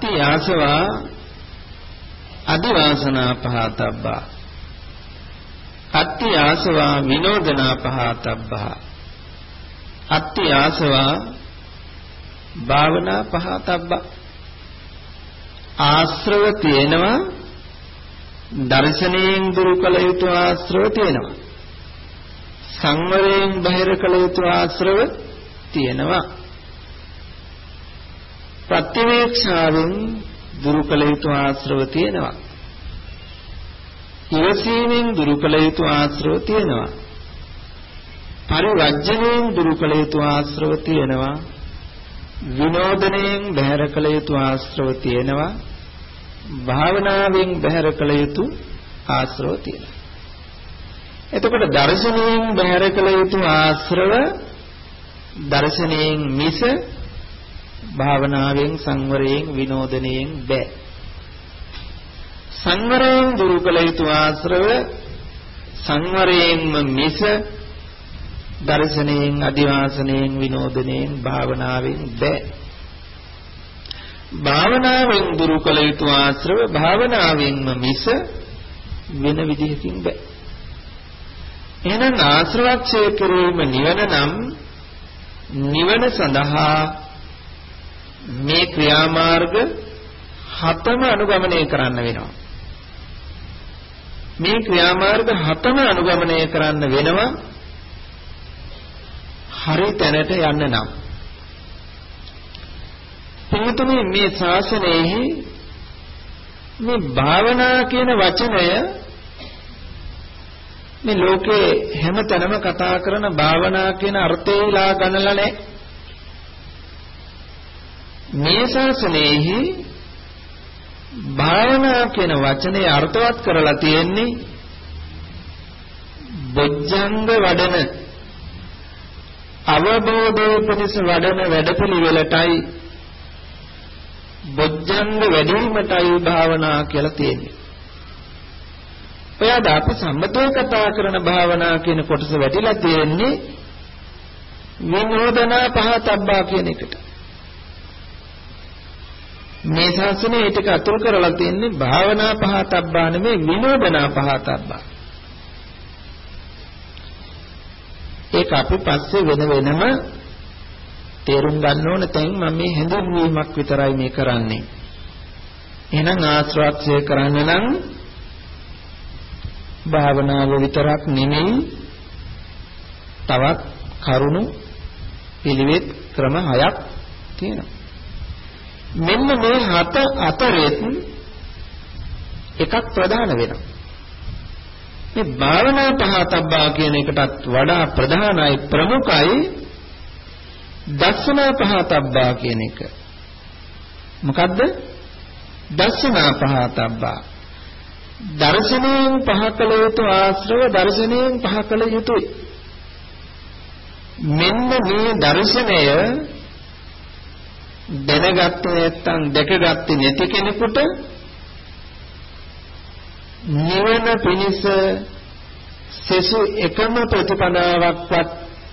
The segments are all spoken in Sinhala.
අත්ති ආසවා අදිවාසනා පහතබ්බා අත්ති ආසවා විනෝදනා පහතබ්බා අත්ති ආසවා භාවනා පහතබ්බා ආශ්‍රව තියෙනවා දර්ශනයෙන් දුරු කළ යුතු ආශ්‍රව තියෙනවා සංවරයෙන් බහිර කළ යුතු ආශ්‍රව තියෙනවා ප්‍රතිවේක්ෂාවෙන් දුරු කළ යුතු ආශ්‍රව තියෙනවා ඉවසීමෙන් දුරු කළ යුතු ආශ්‍රව තියෙනවා පරිවර්ජණයෙන් දුරු කළ යුතු ආශ්‍රව තියෙනවා විනෝදනයෙන් බැහැර කළ යුතු ආශ්‍රව තියෙනවා භාවනාවෙන් බැහැර කළ යුතු ආශ්‍රව තියෙනවා එතකොට දර්ශනයෙන් බැහැර කළ යුතු ආශ්‍රව දර්ශනයෙන් මිස භාවනාවෙන් සංවරයෙන් විනෝදනයෙන් බෑ සංවරයෙන් දුරු කළ යුතු ආශ්‍රව සංවරයෙන්ම මිස දර්ශනයෙන් අදිවාසනයෙන් විනෝදනයෙන් භාවනාවෙන් බෑ භාවනාවෙන් දුරු කළ යුතු ආශ්‍රව භාවනාවෙන්ම මිස වෙන විදිහකින් බෑ එහෙනම් ආශ්‍රවක්ෂය කිරීම නිවන නම් නිවන සඳහා මේ ක්‍රියාමාර්ග හතම අනුගමනය කරන්න වෙනවා මේ ක්‍රියාමාර්ග හතම අනුගමනය කරන්න වෙනවා හරි තැනට යන්න නම් එතකොට මේ ශාසනයේ මේ භාවනා කියන වචනය මේ ලෝකේ හැම තැනම කතා කරන භාවනා කියන අර්ථයලා ගන්නලා නැහැ මේ ශාසනයේ භාවනා කියන වචනේ අර්ථවත් කරලා තියෙන්නේ බොජ්ජංග වඩන අවබෝධයේ පිණිස වඩන වැඩපිළිවෙලටයි බොජ්ජංග වැඩිවීමටයි භාවනා කියලා තියෙන්නේ. ඔයාද අපි සම්මතව කතා කරන භාවනා කියන කොටස වැටිලා තියෙන්නේ විනෝදනා පහතබ්බා කියන එකට. මේ ශාසනයේ ටික අතුල් කරලා තියෙන්නේ භාවනා පහතබ්බා නෙමෙයි විනෝදනා පහතබ්බා. ඒක අපි පස්සේ වෙනම තේරුම් ගන්න ඕන තැන් මම මේ හැඳින්වීමක් විතරයි මේ කරන්නේ. එහෙනම් ආශ්‍රවක්ෂය කරන්න නම් භාවනාව විතරක් නෙමෙයි තවත් කරුණු පිළිවෙත් ක්‍රම 6ක් තියෙනවා. මෙන්න මේ හත අතරෙත් එකක් ප්‍රධාන වෙනවා. මේ භාවනා පහතබ්බා කියන එකටත් වඩා ප්‍රධානයි ප්‍රමුඛයි දර්ශනා පහතබ්බා කියන එක. මොකද්ද? දර්ශනා පහතබ්බා. දර්ශනයෙන් පහකල යුතු ආශ්‍රව දර්ශනයෙන් පහකල යුතුයි. මෙන්න මේ දර්ශනය දැනගත්තේ නැත්නම් දැකගත්තේ නැති කෙනෙකුට නිවන පිණිස සෙසු එකම ප්‍රතිපදාවක්වත්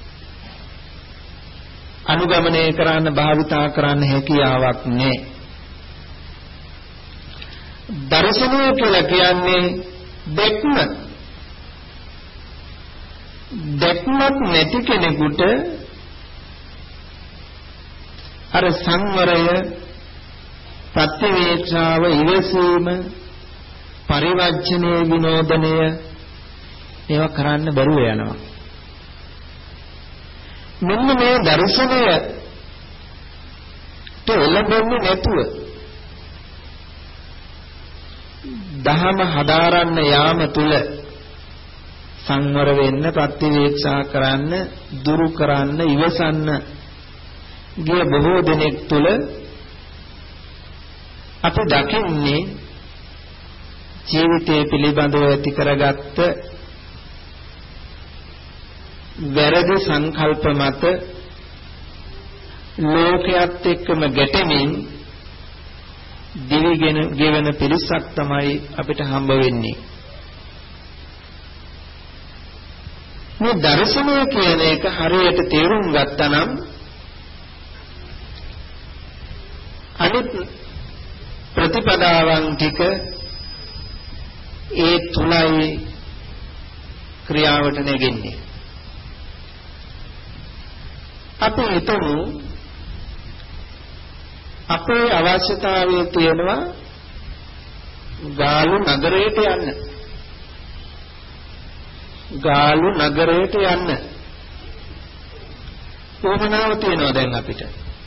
අනුගමනය කරන්න භාවිතා කරන්න හැකියාවක් නැහැ. දර්ශනය කියලා කියන්නේ දැක්මක් නැති කෙනෙකුට අර සංවරය ප්‍රතිවේක්ෂාව ඉවසීම පරිවර්ජනීය විනෝදනය ඒවා කරන්න බැරුව යනවා. මෙන්න මේ දර්ශනය තෙලබෙන්නේ නැතුව දහම හදාරන්න යාම තුල සංවර වෙන්න ප්‍රතිවේක්ෂා කරන්න දුරු කරන්න ඉවසන්න ගිය බොහෝ දෙනෙක් තුල අපි දකින්නේ ජීවිතය පිළිබඳව ඇති කරගත්ත වැරදි සංකල්ප මත ලෝකයක් එක්කම ගැටෙමින් දිවිගෙන ගෙවන පිරිසක් තමයි අපිට හම්බ වෙන්නේ. මේ දර්ශනය කියන එක හරියට තේරුම් ගත්තා නම් අනිත් ප්‍රතිපදාවන් ටික ඒ තුලයි ක්‍රියාවට නැගෙන්නේ. අපි හිතමු අපේ අවශ්‍යතාවය තියෙනවා ගාලු නගරයට යන්න. ගාලු නගරයට යන්න. උවමනාව තියෙනවා දැන් අපිට.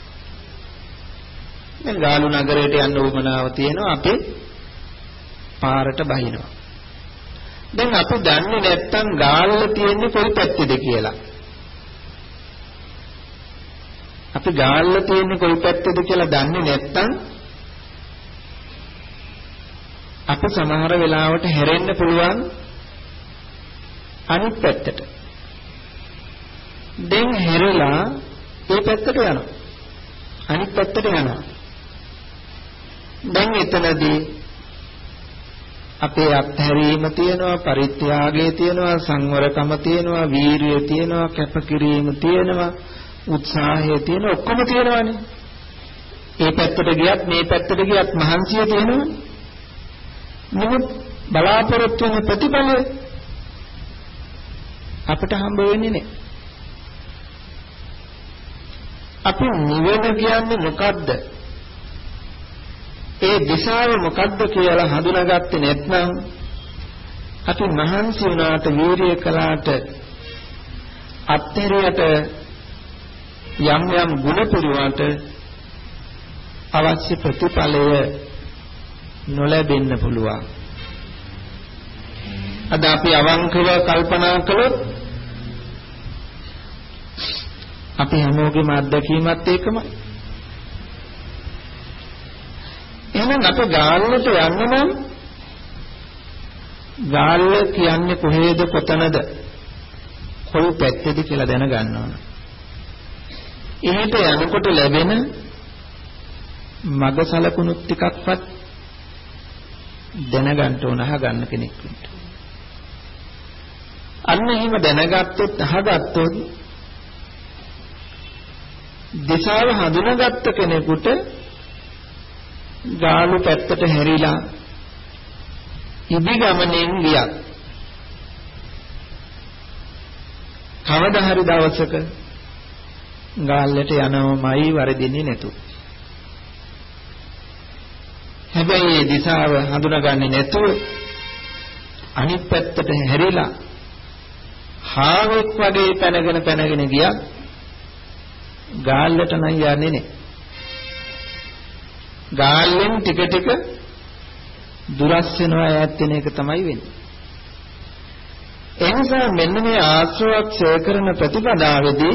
දැන් ගාලු නගරයට යන්න උවමනාව තියෙනවා අපි පාරට බහිනවා. දැන් අපි දන්නේ නැත්තම් ගාල්ල තියෙන්නේ කොයි පැත්තේද කියලා. අපි ගාල්ල තියෙන්නේ කොයි පැත්තේද කියලා දන්නේ නැත්තම් අපි සමහර වෙලාවට හැරෙන්න පුළුවන් අනිත් පැත්තට. දැන් හැරලා ඒ පැත්තට යනවා. අනිත් පැත්තට යනවා. දැන් එතනදී අපේ අත්හැරීම තියෙනවා, පරිත්‍යාගය තියෙනවා, සංවරකම තියෙනවා, වීරිය තියෙනවා, කැපකිරීම තියෙනවා, උත්සාහය තියෙනවා, ඔක්කොම තියෙනවානේ. මේ පැත්තට ගියත් මේ පැත්තට ගියත් මහන්සිය තියෙනවානේ. නමුත් බලාපොරොත්තු වෙන ප්‍රතිඵලය අපිට හම්බ වෙන්නේ නැහැ. අපි නිවන කියන්නේ මොකද්ද? ඒ දිශාව මොකද්ද කියලා හඳුනාගත්තේ නැත්නම් අපි මහන්සි වුණාට, වීරිය කළාට, අත්හැරියට, යම් යම් ගුණ පුරුවාට අවශ්‍ය ප්‍රතිඵලය නොලැබෙන්න පුළුවන්. අද අපි අවංකව කල්පනා කළොත් අපි හැමෝගෙම අත්දැකීමත් ඒකමයි. එහෙනම් අපි ගාල්ලට යන්න නම් ගාල්ල කියන්නේ කොහේද, කොතනද, කොයි පැත්තේද කියලා දැනගන්න ඕන. එහෙට යනකොට ලැබෙන මග සලකුණුත් ටිකක්වත් දැනගන්න ඕන, අහගන්න කෙනෙක් වෙන්න. අන්න එහෙම දැනගත්තොත්, අහගත්තොත් දිශාව හඳුනාගත්ත කෙනෙකුට ගාලු පැත්තට හැරිලා ඉදි ගමනෙන් ගියත් කවදා හරි දවසක ගාල්ලට යනවමයි වරදින්නේ නැතු. හැබැයි මේ දිශාව හඳුනාගන්නේ නැතුව අනිත් පැත්තට හැරිලා හාවෙක් වගේ පැනගෙන ගියත් ගාල්ලට නම් යන්නේ නැහැ. ගාල්ලෙන් ටික ටික දුරස් වෙනවා, ඈත් වෙන එක තමයි වෙන්නේ. එනිසා මෙන්න මේ ආශ්‍රවක්ෂය කරන ප්‍රතිපදාවේදී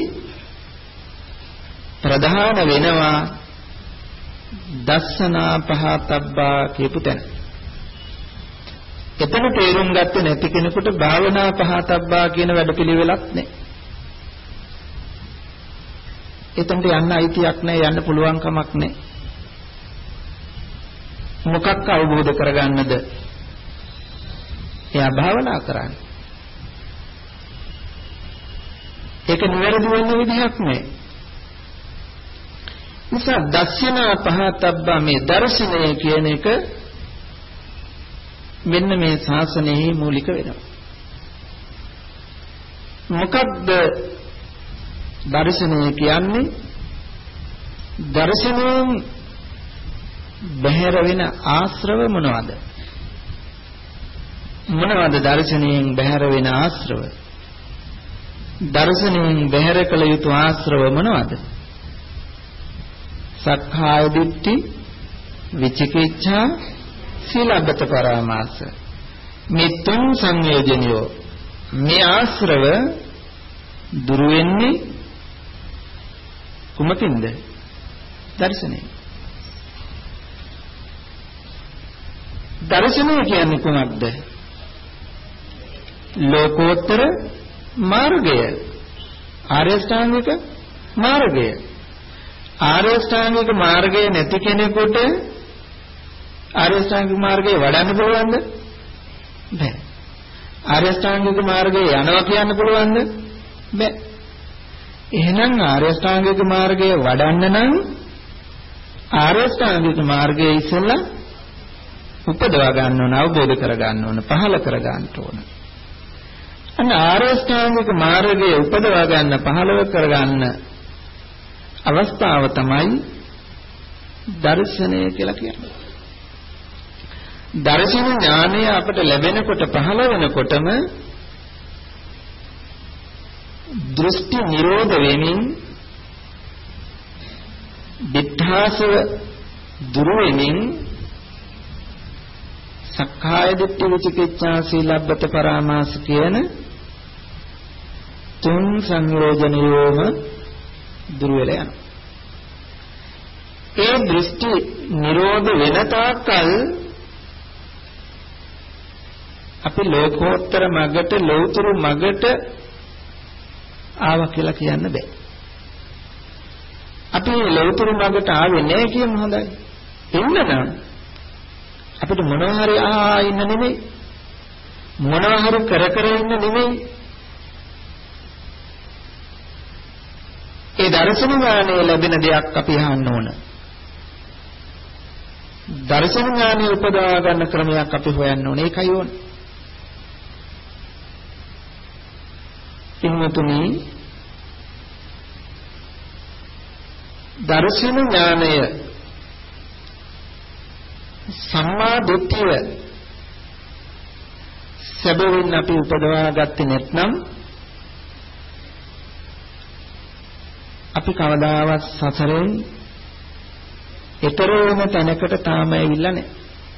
ප්‍රධාන වෙනවා දස්සනා පහතබ්බා කියපු තැන. එතන තේරුම් ගත්තේ නැති කෙනෙකුට භාවනා පහතබ්බා කියන වැඩපිළිවෙලක් නැහැ. එතනට යන්න අයිතියක් නැහැ, යන්න පුළුවන් කමක් නැහැ. මොකක් අවබෝධ කරගන්නද? එයා භාවනා කරන්නේ. ඒක නිවැරදි වෙන්න විදිහක් නැහැ. නිසා දර්ශනා පහතබ්බා මේ දර්ශනය කියන එක මෙන්න මේ ශාසනයේ මූලික වෙනවා. මොකක්ද දර්ශනය කියන්නේ? දර්ශනයෙන් බැහැර වෙන ආශ්‍රව මොනවද? මොනවද දර්ශනයෙන් බැහැර වෙන ආශ්‍රව? දර්ශනයෙන් බැහැර කළ යුතු ආශ්‍රව මොනවද? සක්කාය දිට්ඨි, විචිකිච්ඡා, සීලබ්බත පරාමාස. මේ තුන් සංයෝජනියෝ, මේ ආශ්‍රව දුරු වෙන්නේ කුමකින්ද? දර්ශනයෙන්. දර්ශනය කියන්නේ කුමක්ද? ලෝකෝත්තර මාර්ගය, ආර්ය ශ්‍රාංගික මාර්ගය. ආර්ය ශ්‍රාංගික මාර්ගය නැති කෙනෙකුට ආර්ය ශ්‍රාංගික මාර්ගය වඩන්න පුළුවන්ද? බැහැ. ආර්ය ශ්‍රාංගික මාර්ගය යනවා කියන්න පුළුවන්ද? බැහැ. එහෙනම් ආර්ය ශ්‍රාංගික මාර්ගය වඩන්න නම් ආර්ය ශ්‍රාංගික මාර්ගයේ ඉස්සෙල්ලා උපදවා ගන්න ඕන, අවබෝධ කර ගන්න ඕන, පහළ කර ගන්න ඕන. අන්න ආර්ය ශ්‍රාංගික මාර්ගයේ උපදවා ගන්න, පහළව කර ගන්න අවස්ථාව තමයි දර්ශනය කියලා කියන්නේ. දර්ශන ඥානය අපට ලැබෙනකොට, පහළ වෙනකොටම දෘෂ්ටි නිරෝධ වෙමින්, දිඨාසව දුර වෙමින්, සක්කාය දිට්ඨි විචිකිච්ඡා සීලබ්බත පරාමාස කියන තුන් සංයෝජනියෝම දුර වෙලා යනවා. ඒ දෘෂ්ටි නිරෝධ වෙන තාක්කල් අපි ලෝකෝත්තර මගට, ලෞතර මගට ආවා කියලා කියන්න බෑ. අපි ලෞතර මගට ආවේ නැහැ කියමු හොඳයි. එන්න නම් අපිට මොනවා හරි ඉන්න නෙමෙයි. මොනවා හරි කර ඉන්න නෙමෙයි. ඒ දර්ශන ඥානය ලැබෙන දෙයක් අපි අහන්න ඕන. දර්ශන ඥානය උපදවා ගන්න ක්‍රමයක් අපි හොයන්න ඕනේ. ඒකයි ඕනේ. ඉන්නතුනි, දර්ශන ඥානය සම්මා දිට්ඨිය සැබවින් අපි උපදවා ගත්තේ නැත්නම් අපි කවදාවත් සසරෙන් ඊතර වෙන තැනකට තාම ඇවිල්ලා නැහැ.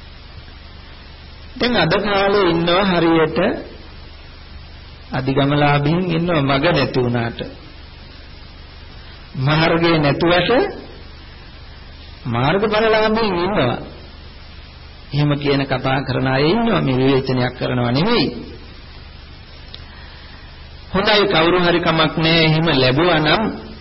දැන් අද කාලේ ඉන්නවා හරියට අධිගමලාභීන් ඉන්නවා මග නැති වුණාට. මාර්ගය නැතුවට මාර්ගඵලලාභීන් ඉන්නවා. එහෙම කියන කතා කරන අය ඉන්නවා. මේ විවේචනයක් කරනවා නෙමෙයි. හොඳයි, කවුරු හරි කමක් නැහැ. එහෙම ලැබුවා නම්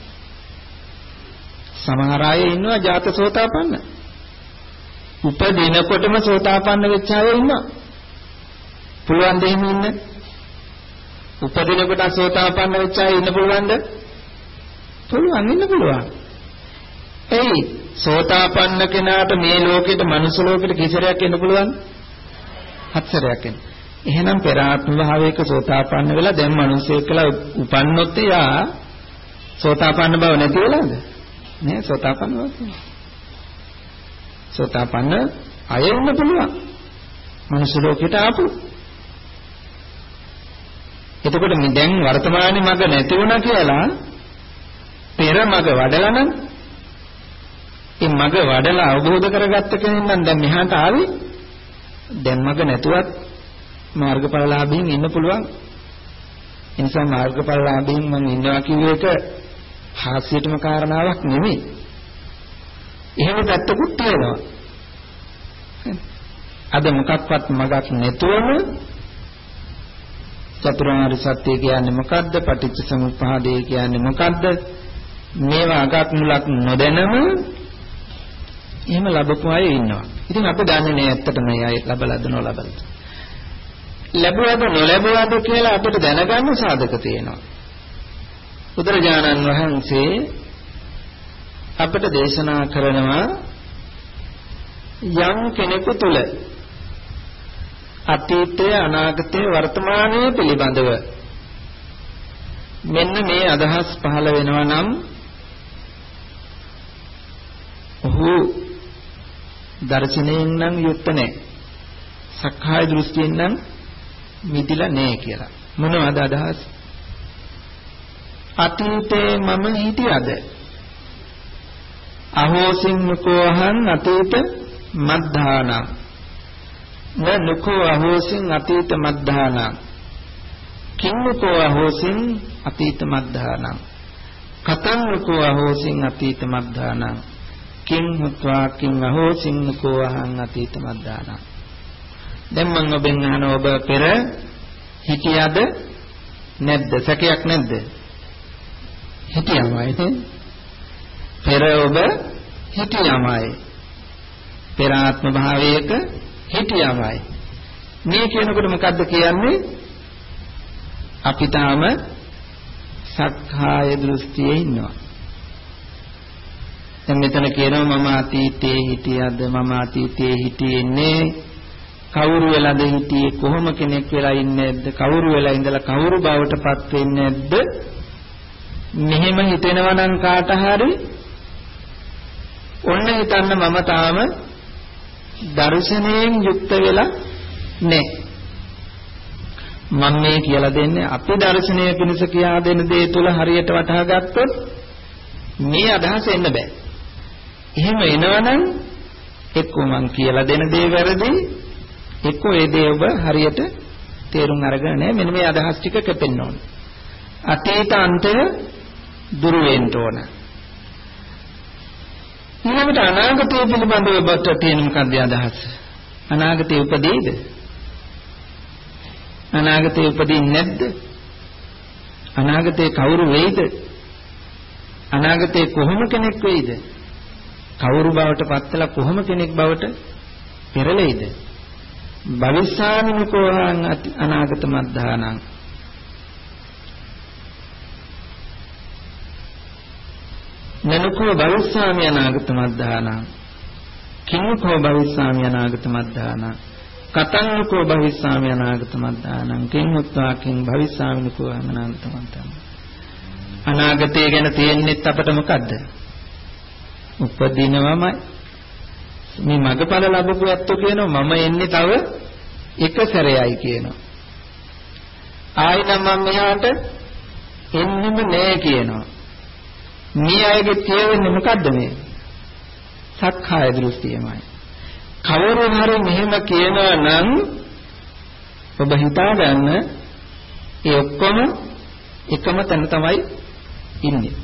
සමහර අය ඉන්නවා ජාත සෝතාපන්න. උපදිනකොටම සෝතාපන්න වෙච්ච අය ඉන්නවා. පුළුවන් ද එහෙම ඉන්න? උපදිනකොට සෝතාපන්න වෙච්ච අය ඉන්න පුළුවන්ද? පුළුවන්, ඉන්න පුළුවන්. එයි සෝතාපන්න කෙනාට මේ ලෝකෙට, මනුස්ස ලෝකෙට කිසරයක් එන්න පුළුවන්? 7 සැරයක් එන්න. එහෙනම් පෙර ආත්ම භාවයක සෝතාපන්න වෙලා දැන් මනුස්සයෙක් කියලා උපන්නොත් යා සෝතාපන්න බව නැති වෙලාද? නෑ, සෝතාපන්න බව තියෙනවා. සෝතාපන්න අය ඉන්න පුළුවන් මනුස්ස ලෝකෙට ආපු. එතකොට මේ දැන් වර්තමානයේ මග නැති වුණා කියලා පෙර මග වඩලා නම්, ඒ මග වඩලා අවබෝධ කරගත්ත කෙනෙක් නම් දැන් මෙහාට ආවේ. දැන් මග නැතුවත් මාර්ගඵලලාභීන් ඉන්න පුළුවන්. ඒ නිසා මාර්ගඵලලාභීන් මම ඉන්නවා කියුව එක හාස්‍යයටම කාරණාවක් නෙමෙයි. එහෙම පැත්තකුත් තියෙනවා. අද මොකක්වත් මගක් නැතුවම චතුරාර්ය සත්‍ය කියන්නේ මොකද්ද? පටිච්ච සමුප්පාදය කියන්නේ මොකද්ද? මේවා අගක් මුලක් නොදැනම එහෙම ලැබපු අය ඉන්නවා. ඉතින් අපි දන්නේ නැහැ ඇත්තටම මේ අය ලැබලාද නොලැබලාද. ලැබුවද නොලැබුවද කියලා අපිට දැනගන්න සාධක තියෙනවා. බුදුරජාණන් වහන්සේ අපට දේශනා කරනවා යම් කෙනෙකු තුල අතීතය, අනාගතය, වර්තමානය පිළිබඳව මෙන්න මේ අදහස් පහළ වෙනවා නම් ඔහු දර්ශනයෙන් නම් යුක්ත නැහැ. සක්කාය දෘෂ්ටියෙන් නම් මිදිලා නැහැ කියලා. මොනවද අදහස්? අතීතේ මම හිටියද? අහෝසින් නුකෝහං අතීත මද්ධානං. නනුකෝ අහෝසින් අතීත මද්ධානං. කින්නකෝ අහෝසින් අතීත මද්ධානං. කතන්නකෝ අහෝසින් අතීත මද්ධානං. කිං හුත්වා කිං අහෝසින් නුකෝ අහං අතීත මද්ධානං. දැන් මම ඔබෙන් අහන, ඔබ පෙර හිටියද නැද්ද? සැකයක් නැද්ද? හිටියමයි. පෙර ඔබ හිටියමයි. පෙර ආත්ම භාවයක හිටියමයි. මේ කියනකොට මොකද්ද කියන්නේ? අපි තාම සක්කාය දෘෂ්ටියේ ඉන්නවා. දැන් මෙතන කියනවා මම අතීතයේ හිටියද, මම අතීතයේ හිටියේ කවුරු වෙලාද හිටියේ කොහොම කෙනෙක් වෙලා ඉන්නේ නැද්ද කවුරු වෙලා ඉඳලා කවුරු බවටපත් වෙන්නේ නැද්ද මෙහෙම හිතෙනවා නම් කාට හරි ඔන්න හිතන්න මම තාම දර්ශනයෙන් යුක්ත වෙලා නැහැ මම මේ කියලා දෙන්නේ අපි දර්ශනය පිණිස කියා දෙන දේ තුල හරියට වටහා ගත්තොත් මේ අදහස එන්න බෑ. එහෙම එනවනම් එක්කෝ මං කියලා දෙන දේ වැරදි එක්කෝ ඒ දේ ඔබ හරියට තේරුම් අරගෙන නැහැ. මෙන්න මේ අදහස් ටික කැපෙන්න ඕන. අතීත අන්තය දුරු වෙන්න ඕන. ඊළඟට අනාගතය පිළිබඳව ඔබට තියෙන මොකක්ද අදහස? අනාගතේ උපදීද? අනාගතේ උපදින්නේ නැද්ද? අනාගතේ කවුරු වෙයිද? අනාගතේ කොහොම කෙනෙක් වෙයිද? කවුරු බවට පත්වලා කොහොම කෙනෙක් බවට පෙරලෙයිද? භවිෂාමිනිකෝහං අනාගත මද්ධානං නනුකෝ භවිෂාමි අනාගත මද්ධානං කිනුකෝ භවිෂාමි අනාගත මද්ධානං කතංකෝ භවිස්සාමි අනාගත මද්දානං කිං උත්වා කිං භවිස්සාමිනිකෝ අනාගත මද්දානං අනාගතය ගැන තියෙන්නේත් අපට මොකද්ද? උපදිනවමයි මේ මගපල ලැබපු ඇත්තෝ කියනවා මම එන්නේ තව එක සැරේයි කියනවා. ආයි නම් මම මෙහාට එන්නෙම නෑ කියනවා. මේ අයගේ තියෙන්නේ මොකද්ද මේ? සක්කාය දෘෂ්ටියමයි. කවුරු හරි මෙහෙම කියනවා නම් ඔබ හිතා ගන්න ඒ ඔක්කොම එකම තැන තමයි ඉන්නේ.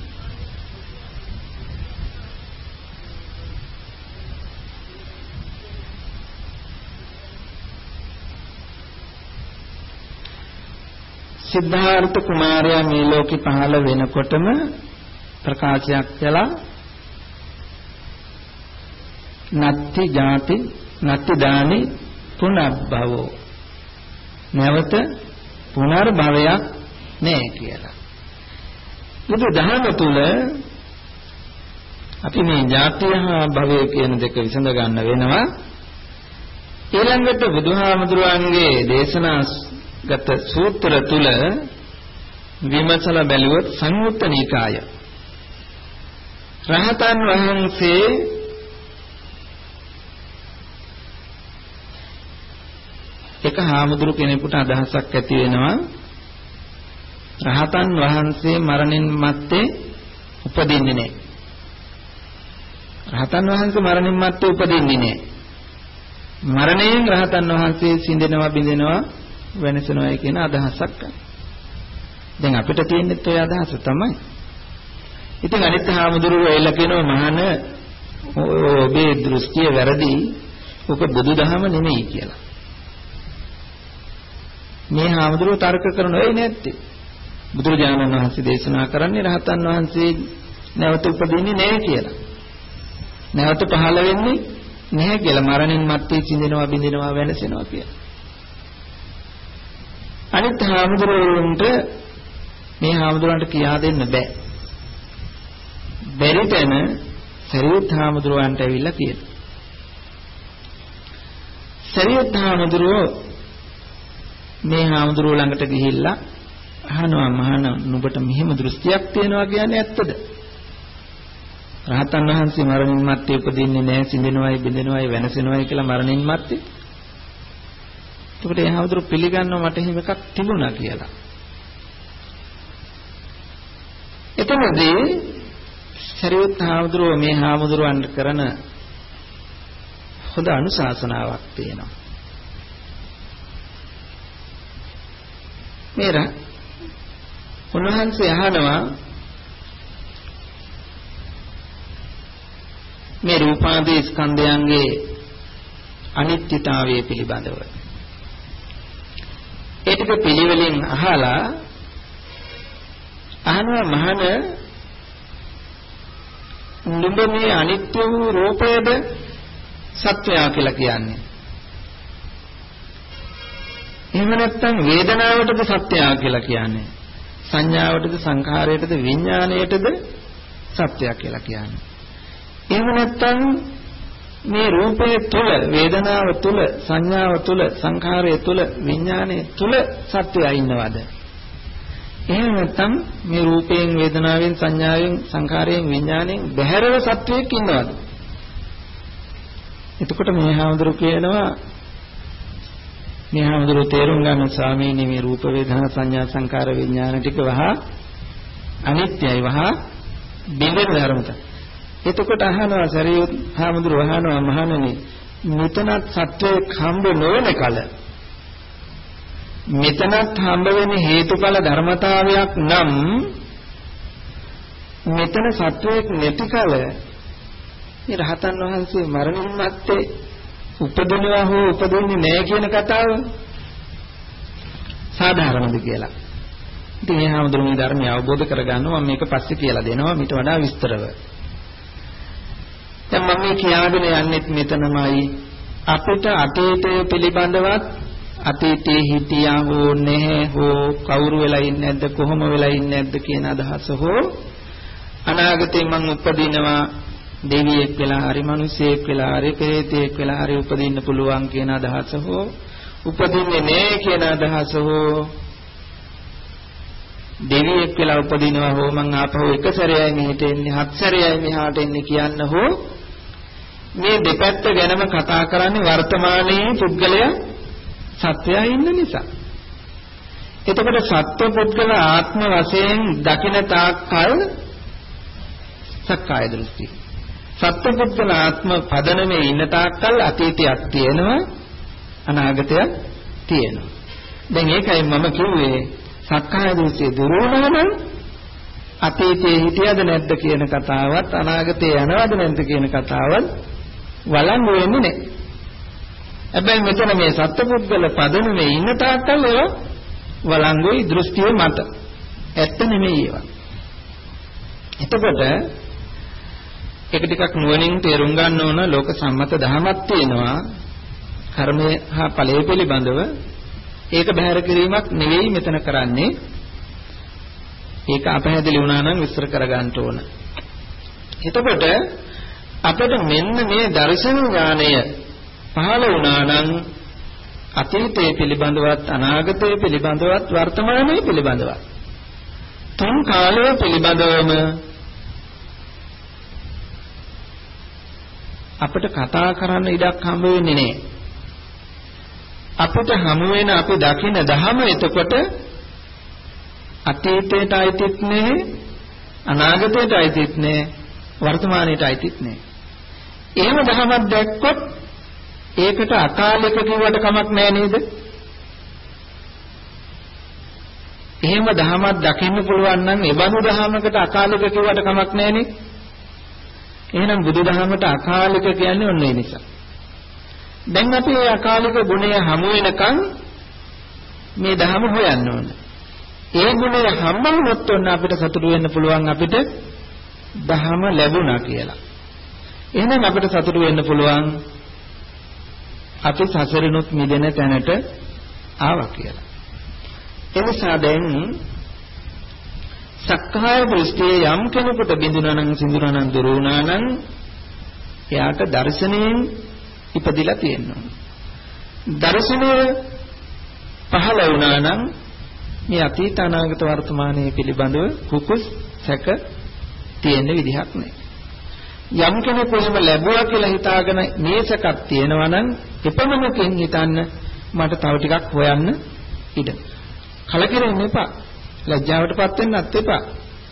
සිද්ධාර්ථ කුමාරයා මේ ලෝකේ පහළ වෙනකොටම ප්‍රකාශයක් කළා නත්ති ජාති නත්ති දානි පුනබ්බවෝ නැවත පුනර්භවයක් නැහැ කියලා. බුදු දහම තුල අපි මේ ජාතිය හා භවය කියන දෙක විසඳ ගන්න වෙනවා. ඊළඟට බුදුහාමුදුරුවන්ගේ දේශනාගත සූත්‍ර තුල විමසලා බැලුවොත් සංයුත්ත නිකාය රහතන් වහන්සේ එක හාමුදුරු කෙනෙකුට අදහසක් ඇති වෙනවා රහතන් වහන්සේ මරණින් මත්තේ උපදින්නේ නැහැ. රහතන් වහන්සේ මරණින් මත්තේ උපදින්නේ නැහැ. මරණයෙන් රහතන් වහන්සේ සිඳෙනවා බිඳෙනවා වෙනසනවා කියන අදහසක්. දැන් අපිට තියෙන්නේ ඔය අදහස තමයි. ඉතින් අනිත් හාමුදුරුවෝ එලා කියනවා මහාන ඔබේ දෘෂ්ටිය වැරදි. ඔක බුදුදහම නෙමෙයි කියලා. මේ හාමුදුරුවෝ තර්ක කරනවා ඒ නැත්තේ. බුදුරජාණන් වහන්සේ දේශනා කරන්නේ රහතන් වහන්සේ නැවත උපදින්නේ නැහැ කියලා. නැවත පහළ වෙන්නේ නැහැ කියලා මරණින් මත්තේ සිඳෙනවා බිඳෙනවා වෙනසෙනවා කියලා. අනිත් හාමුදුරුවන්ට මේ හාමුදුරන්ට කියා දෙන්න බෑ. බැරි තැන සරියුත් හාමුදුරුවන්ට ඇවිල්ලා කියනවා. සරියුත් හාමුදුරුවෝ මේ හාමුදුරුවෝ ළඟට ගිහිල්ලා අහනවා මහාන නුඹට මෙහෙම දෘෂ්ටියක් තියෙනවා කියන්නේ ඇත්තද? රහතන් වහන්සේ මරණින් මත්තේ උපදින්නේ නැහැ සිඳෙනවයි බිඳෙනවයි වෙනසෙනවයි කියලා මරණින් මත්තේ. එතකොට ඒ හාමුදුරුවෝ පිළිගන්නවා මට එහෙම එකක් තිබුණා කියලා. එතනදී සරියුත් හාමුදුරුවෝ මේ හාමුදුරුවන්ට කරන හොඳ අනුශාසනාවක් තියෙනවා. මේර උන්වහන්සේ අහනවා මේ රූපාදී ස්කන්ධයන්ගේ අනිත්‍යතාවය පිළිබඳව. ඒක පිළිවෙලින් අහලා අහනවා මහණ නුඹ මේ අනිත්‍ය වූ රූපයද සත්‍යය කියලා කියන්නේ. එහෙම නැත්නම් වේදනාවටද සත්‍යය කියලා කියන්නේ. සංඥාවටද සංඛාරයටද විඥාණයටද සත්‍යය කියලා කියන්නේ. එහෙම නැත්නම් මේ රූපය තුල, වේදනාව තුල, සංඥාව තුල, සංඛාරය තුල, විඥානය තුල සත්‍යය ඉන්නවද? එහෙම නැත්නම් මේ රූපයෙන්, වේදනාවෙන්, සංඥාවෙන්, සංඛාරයෙන්, විඥාණයෙන් බැහැරව සත්‍යයක් ඉන්නවද? එතකොට මේ හාමුදුරු කියනවා, මේ හාමුදුරු තේරුම් ගන්න ස්වාමීනි මේ රූප, වේදනා, සංඥා, සංඛාර, විඥාන ටික වහා අනිත්‍යයි, වහා බිඳෙන ධර්මත. එතකොට අහනවා සරියුත් හාමුදුරු අහනවා මහණෙනි මෙතනත් සත්‍යයක් හම්බ නොවන කල මෙතනත් හම්බ වෙන හේතුඵල ධර්මතාවයක් නම් මෙතන සත්‍යයක් නැති කල මේ රහතන් වහන්සේ මරණින් මත්තේ උපදිනවා හෝ උපදින්නේ නැහැ කියන කතාව සාධාරණද කියලා. ඉතින් මේ හාමුදුරු මේ ධර්මය අවබෝධ කරගන්නවා. මම මේක පස්සේ කියලා දෙනවා ඊට වඩා විස්තරව. දැන් මම මේ කියාගෙන යන්නෙත් මෙතනමයි. අපිට අතීතය පිළිබඳවත් අතීතයේ හිටියා හෝ නැහැ හෝ කවුරු වෙලා ඉන්නේ නැද්ද කොහොම වෙලා ඉන්නේ නැද්ද කියන අදහස හෝ අනාගතේ මං උපදිනවා දෙවියෙක් වෙලා හරි මිනිසෙක් වෙලා හරි පෙරේතෙක් වෙලා හරි උපදින්න පුළුවන් කියන අදහස හෝ උපදින්නේ නැහැ කියන අදහස හෝ දෙවියෙක් වෙලා උපදිනවා හෝ මං ආපහු එක සැරයයි මෙහෙට එන්නේ හත් සැරයයි මෙහාට එන්නේ කියන්න හෝ මේ දෙපැත්ත ගැනම කතා කරන්නේ වර්තමානයේ පුද්ගලයා සත්‍යය ඉන්න නිසා. එතකොට සත්ව පුද්ගල ආත්ම වශයෙන් දකින තාක්කල් සක්කාය දෘෂ්ටි. සත්ව පුද්ගල ආත්ම පදනමේ ඉන්න තාක්කල් අතීතයක් තියෙනවා අනාගතයක් තියෙනවා. දැන් ඒකයි මම කිව්වේ සක්කාය දෘෂ්ටිය දුරු වුණා නම් අතීතයේ හිටියද නැද්ද කියන කතාවත් අනාගතේ යනවද නැද්ද කියන කතාවත් වළංගු වෙන්නේ නැහැ. හැබැයි මෙතන මේ සත්පුද්ගල පදනමේ ඉන්න තාක්කල් ඒවා වළංගුයි දෘෂ්ටිය මත. ඇත්ත නෙමෙයි ඒවා. එතකොට ඒක ටිකක් නුවණින් තේරුම් ගන්න ඕන ලෝක සම්මත දහමක් තියෙනවා. කර්මය හා ඵලය පිළිබඳව ඒක බැහැර කිරීමක් නෙවෙයි මෙතන කරන්නේ. ඒක අපහැදිලි වුණා නම් විස්තර කරගන්න ඕන. එතකොට අපිට මෙන්න මේ දර්ශන ඥානය පහළ වුණා නම් අතීතයේ පිළිබඳවත් අනාගතයේ පිළිබඳවත් වර්තමානයේ පිළිබඳවත් තුන් කාලයේ පිළිබඳවම අපිට කතා කරන්න ඉඩක් හම්බ වෙන්නේ නැහැ. අපිට හමු වෙන අපි දකින ධහම එතකොට අතීතයට අයිතිත් නැහැ අනාගතයට අයිතිත් නැහැ වර්තමානයට අයිතිත් නැහැ. එහෙම ධහමක් දැක්කොත් ඒකට අකාලික කිව්වට කමක් නැහැ නේද? එහෙම ධහමක් දකින්න පුළුවන් නම් ඒ බඳු ධහමකට අකාලික කිව්වට කමක් නැහැ නේ. එහෙනම් බුදුදහමට අකාලික කියන්නේ ඔන්න ඒ නිසා. දැන් අපි මේ අකාලික ගුණය හමු වෙනකන් මේ ධහම හොයන්න ඕන. ඒ ගුණය හම්බ වුණොත් ඔන්න අපිට සතුටු වෙන්න පුළුවන් අපිට ධහම ලැබුණා කියලා. එහෙනම් අපිට සතුටු වෙන්න පුළුවන් අපි සසරිනුත් මිදෙන තැනට ආවා කියලා. එනිසා දැන් සක්කාය දෘෂ්ටිය යම් කෙනෙකුට බිඳුනා නම් සිඳුනා නම් දුරු වුණා නම් එයාට දර්ශනයෙන් ඉපදිලා තියෙනවා. දර්ශනය පහළ වුණා නම් මේ අතීත අනාගත වර්තමානයේ පිළිබඳව කුකුස් සැක තියෙන විදිහක් නැහැ. යම් කෙනෙකු එහෙම ලැබුවා කියලා හිතාගෙන මේසකක් තියෙනවා නම් එපමණකින් හිතන්න මට තව ටිකක් හොයන්න ඉඩ. කලකිරෙන්න එපා. ලැජ්ජාවටපත් වෙන්නත් එපා.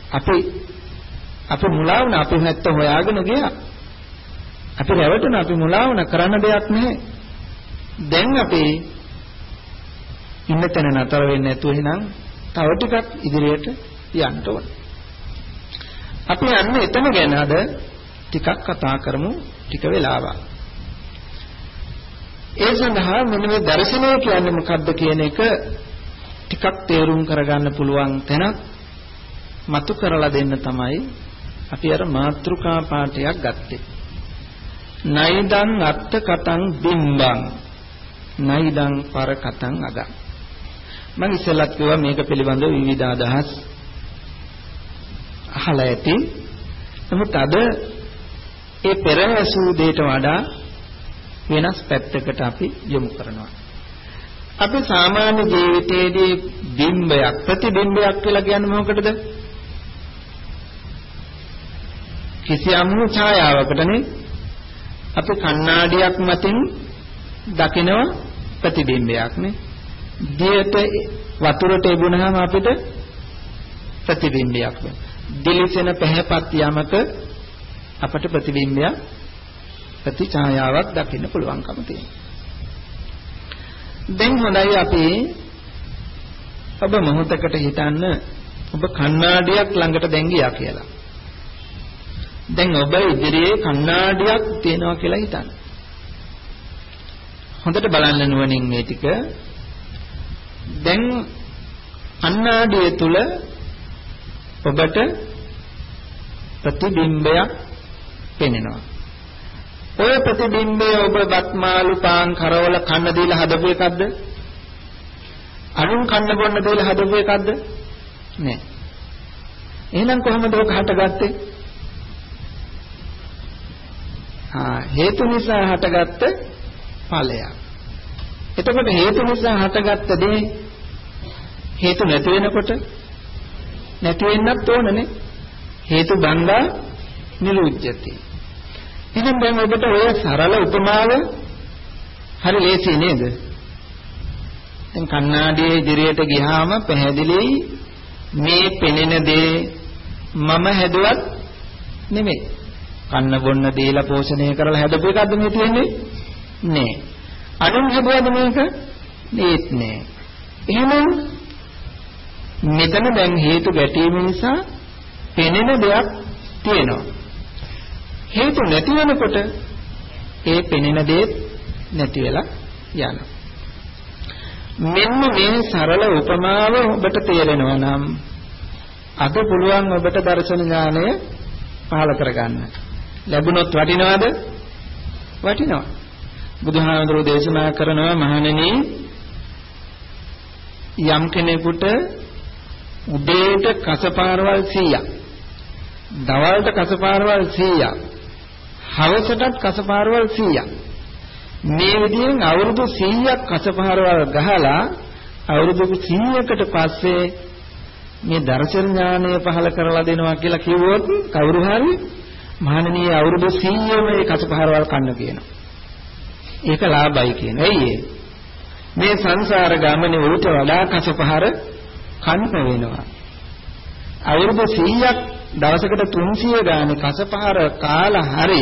අපි මුලා වුණා. අපි නැත්ත හොයාගෙන ගියා. අපි රැවටුණා. අපි මුලා වුණා. කරන්න දෙයක් නැහැ. දැන් අපි ඉන්න තැන නතර වෙන්නේ නැතුව එහෙනම් තව ටිකක් ඉදිරියට යන්න ඕන. අපි යන්නේ එතන ගැන අද ටිකක් කතා කරමු ටික වෙලාවක්. ඒ සඳහා මෙන්න මේ දර්ශනය කියන්නේ මොකක්ද කියන එක ටිකක් තේරුම් කරගන්න පුළුවන් තැනක් මතු කරලා දෙන්න තමයි අපි අර මාත්‍රිකා පාඨයක් ගත්තේ. නයිදං අත්ත කතං බිම්බං නයිදං පර කතං අගං. මම ඉස්සෙල්ලත් කිව්වා මේක පිළිබඳව විවිධ අදහස් අහලා ඇති. නමුත් අද ඒ පෙරහැසූ දෙයට වඩා වෙනස් පැත්තකට අපි යොමු කරනවා. අපි සාමාන්‍ය ජීවිතයේදී බිම්බයක් ප්‍රතිබිම්බයක් කියලා කියන්නේ මොකටද? කිසියම් ඡායාවකටනේ. අපි කණ්ණාඩියක් මතින් දකින ප්‍රතිබිම්බයක් නේ. දියට වතුරට එබුණාම අපිට ප්‍රතිබිම්බයක් වෙනවා. දිලිසෙන පැහැපත් යමක අපට ප්‍රතිබිම්බයක් ප්‍රතිඡායාවක් දකින්න පුළුවන්කම තියෙනවා. දැන් හොඳයි අපි ඔබ මොහොතකට හිතන්න ඔබ කණ්ණාඩියක් ළඟට දැන් ගියා කියලා. දැන් ඔබ ඉදිරියේ කණ්ණාඩියක් තියෙනවා කියලා හිතන්න. හොඳට බලන්න නුවණින් මේ ටික. දැන් කණ්ණාඩිය තුල ඔබට ප්‍රතිබිම්බයක් පෙනෙනවා. ඔය ප්‍රතිබිම්බය ඔබ බත්මාලු පාන් කරවල කන්න දීලා හදපු එකක්ද? අනුන් කන්න බොන්න දීලා හදපු එකක්ද? නෑ. එහෙනම් කොහොමද ඔක හටගත්තේ? හේතු නිසා හටගත්ත ඵලයක්. එතකොට හේතු නිසා හටගත්ත දේ හේතු නැති වෙනකොට නැති වෙන්නත් ඕනනේ. හේතු බංගා නිරුද්ධති. ඉතින් දැන් ඔබට ඔය සරල උපමාව හරි ලේසි නේද? දැන් කණ්ණාඩියේ ඉදිරියට ගියාම පැහැදිලියි මේ පෙනෙන දේ මම හැදුවත් නෙමෙයි. කන්න බොන්න දීලා පෝෂණය කරලා හැදපු එකක්ද මේ තියෙන්නේ? නෑ. අනුන් හැදුවද මේක? ඒත් නෑ. එහෙනම් මෙතන දැන් හේතු ගැටීම නිසා පෙනෙන දෙයක් තියෙනවා. හේතු නැති වෙනකොට ඒ පෙනෙන දේ නැති වෙලා යනවා. මෙන්න මේ සරල උපමාව ඔබට තේරෙනවා නම් අද පුළුවන් ඔබට දර්ශන ඥානය පහළ කරගන්න. ලැබුණොත් වටිනවද? වටිනවා. බුදුහාමුදුරෝ දේශනා කරනවා මහණෙනි යම් කෙනෙකුට උදේට කසපාරවල් 100ක් දවල්ට කසපාරවල් 100ක් හවසටත් කසපාරවල් 100ක් මේ විදිහෙන් අවුරුදු 100ක් කසපාරවල් ගහලා අවුරුදු 100කට පස්සේ මේ දර්ශන ඥානය පහළ කරලා දෙනවා කියලා කිව්වොත් කවුරු හරි මහණෙනි අවුරුදු 100ම මේ කසපාරවල් කන්න කියනවා. ඒක ලාභයි කියන. ඇයි ඒ? මේ සංසාර ගමනේ උට වඩා කසපහර කන්න වෙනවා. අවුරුදු 100ක් දවසකට 300 ගානේ කසපහර කාලා හරි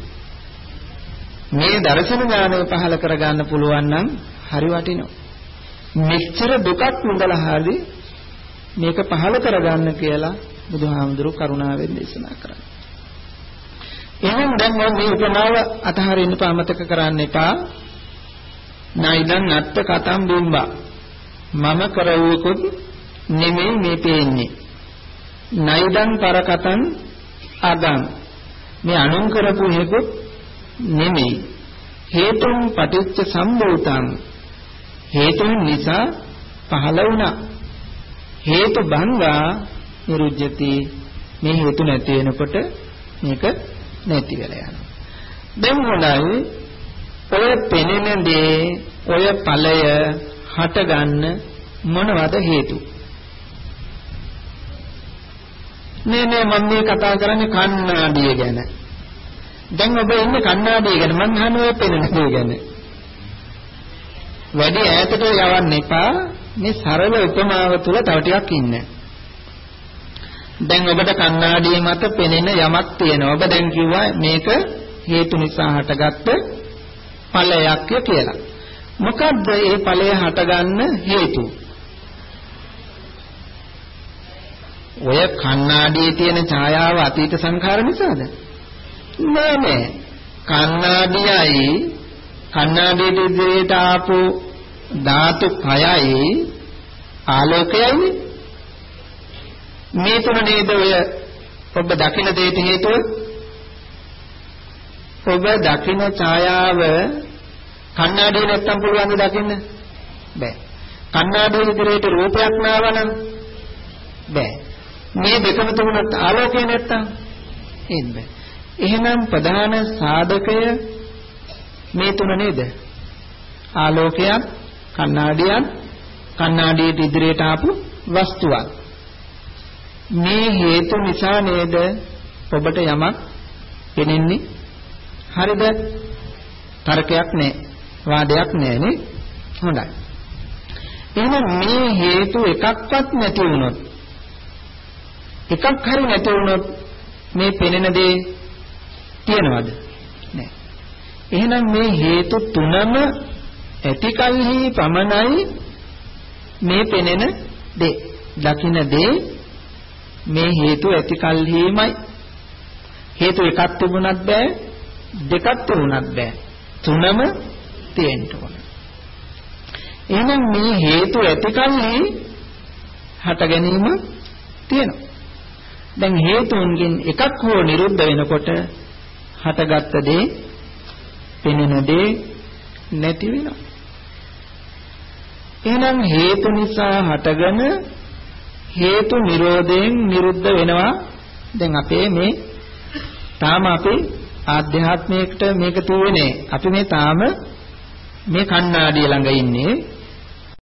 මේ දර්ශන ඥානය පහල කරගන්න පුළුවන් නම් හරි වටිනවා. මෙච්චර දුකක් විඳලා හරි මේක පහල කරගන්න කියලා බුදුහාමුදුරු කරුණාවෙන් දේශනා කරා. එහෙනම් දැන් මේ උපමාව අතහරින්න පාමතක කරන්න එපා. නයිදන් අත්ත කතම් බිම්බා මම කරවුවකුත් නෙමෙයි මේ පේන්නේ. නයිදන් පරකතං අගං මේ අනුන් කරපු හේකුත් නෙමෙයි. හේතුන් පටිච්ච සම්භූතං හේතුන් නිසා පහළ වුණා. හේතු බංගා නිරුද්ධති මේ හේතු නැති වෙනකොට මේක නැති වෙලා යනවා. දැන් හොඳයි ඔය පෙනෙන දේ ඔය ඵලය හටගන්න මොනවද හේතු? මම මේ කතා කරන්නේ කණ්ණාඩිය ගැන. දැන් ඔබ ඉන්නේ කණ්ණාඩිය ගැන මම අහන්නේ ඔය පෙනෙන දේ ගැන. වැඩි ඈතට යවන්න එපා. මේ සරල උපමාව තුල තව ටිකක් ඉන්න. දැන් ඔබට කණ්ණාඩිය මත පෙනෙන යමක් තියෙනවා. ඔබ දැන් කිව්වා මේක හේතු නිසා හටගත්ත ඵලයක් කියලා. මොකද්ද මේ ඵලය හටගන්න හේතු? ඔය කණ්ණාඩියේ තියෙන ඡායාව අතීත සංඛාර නිසාද? නෑ. කණ්ණාඩියයි කණ්ණාඩියට ඉදිරියට ආපු ධාතු කයයි ආලෝකයයි මේ තුන නේද ඔය ඔබ දකින දෙයට හේතුව? ඔබ දකින ඡායාව කණ්ණාඩිය නැත්තම් පුළුවන් ද දකින්න? බෑ. කණ්ණාඩිය ඉදිරියට රූපයක් නාවනම් බෑ. මේ දෙකම තුනත් ආලෝකය නැත්තම් එන්න බෑ. එහෙනම් ප්‍රධාන සාධකය මේ තුන නේද? ආලෝකයක්, කණ්ණාඩියක්, කණ්ණාඩියට ඉදිරියට ආපු වස්තුවක්. මේ හේතු නිසා නේද ඔබට යමක් පෙනෙන්නේ? හරිද? තර්කයක් නැහැ, වාදයක් නැහැ නේ. හොඳයි. එහෙනම් මේ හේතු එකක්වත් නැති වුණොත්, එකක් හරි නැති වුණොත් මේ පෙනෙන දේ තියනවද? නැහැ. එහෙනම් මේ හේතු තුනම ඇතිකල්හි පමණයි මේ පෙනෙන දේ, දකින්න දේ මේ හේතු ඇතිකල්හිමයි. හේතු එකක් තිබුණත් බෑ, දෙකක් තිබුණත් බෑ, තුනම තියෙන්න ඕන. එහෙනම් මේ හේතු ඇතිකල්හි හට ගැනීම තියෙනවා. දැන් හේතුන්ගෙන් එකක් හෝ නිරුද්ධ වෙනකොට හටගත්ත දේ, පෙනෙන දේ නැති වෙනවා. එහෙනම් හේතු නිසා හටගෙන හේතු නිරෝධයෙන් නිරුද්ධ වෙනවා. දැන් අපේ මේ තාම අපේ ආධ්‍යාත්මයකට මේක තුනේ. අපි මේ තාම මේ කණ්ණාඩිය ළඟ ඉන්නේ.